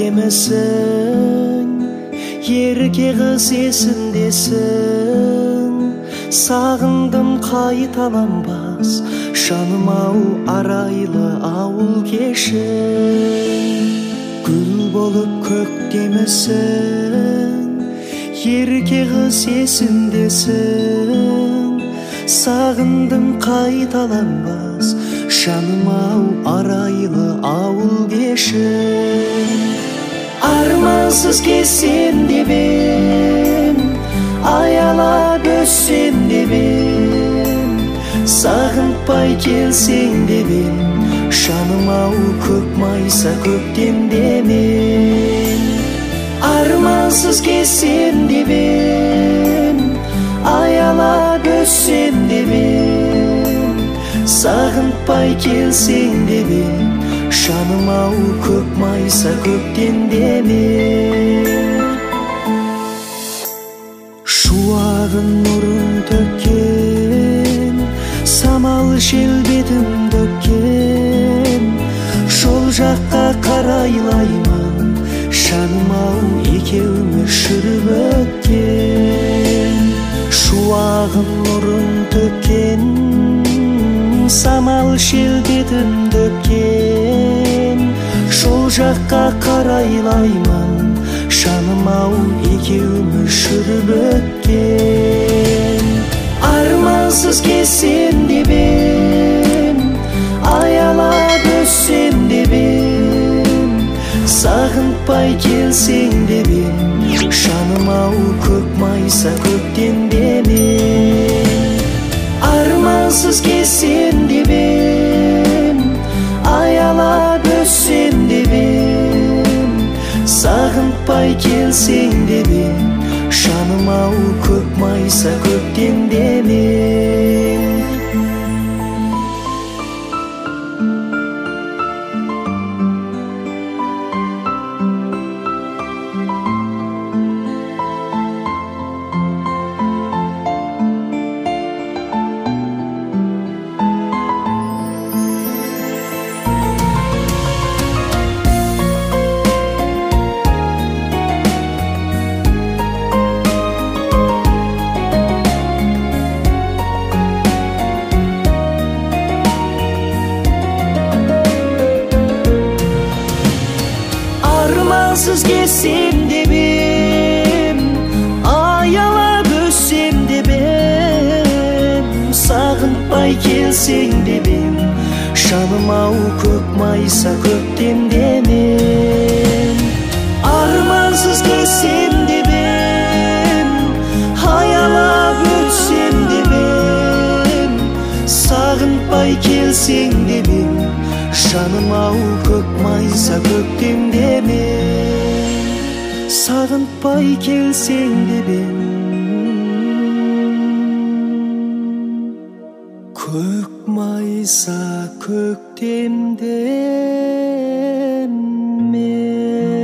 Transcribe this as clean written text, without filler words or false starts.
демесің, ерке қыз есімдесің. Сағындым қайталанбас, жаным ау арайлы ауыл кешің. Гүл болып көктемесің, ерке қыз есімдесің. Сағындым қайталанбас, жаным ау арайлы ауыл кешің. Армансыз кетсем деп ем, аялап өссем деп ем. Сағынтпай келсең деп ем, жаным ау көк майса көктемдемен. Армансыз кетсем деп ем, аялап өссем деп ем. Сағынтпай келсең деп ем, жаным ау көк майса көктемдемен. Шуағын нұрын төккен, самал желбетім төккен. Жол жаққа қарайлаймын, жаным ау екеуміз жүріп өткен. Шуағын нұрын төккен, самал желбетім төккен. Жол жаққа қарайлаймын, жаным ау екеуміз жүріп өткен. Армансыз кетсем деп ем, аялап өссем деп ем. Сағынтпай келсең деп ем, жаным ау көк майса көктемдемен. Армансыз кетсем деп ем, аялап өссем деп ем. Сағынтпай келсең деп ем, жаным ау көк майса көктемдемен. Armansız geçsem деп ем, аялап өссем деп ем. Сағынтпай келсең деп ем, жаным ау көк майса көктемдемен. Армансыз кетсем деп ем, аялап өссем деп ем. Сағынтпай келсең деп ем, жаным ау көк майса көктемдемен. Сағынтпай келсең деп ем, көк майса көктемдемен.